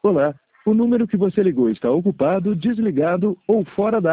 Olá, o número que você ligou está ocupado, desligado ou fora da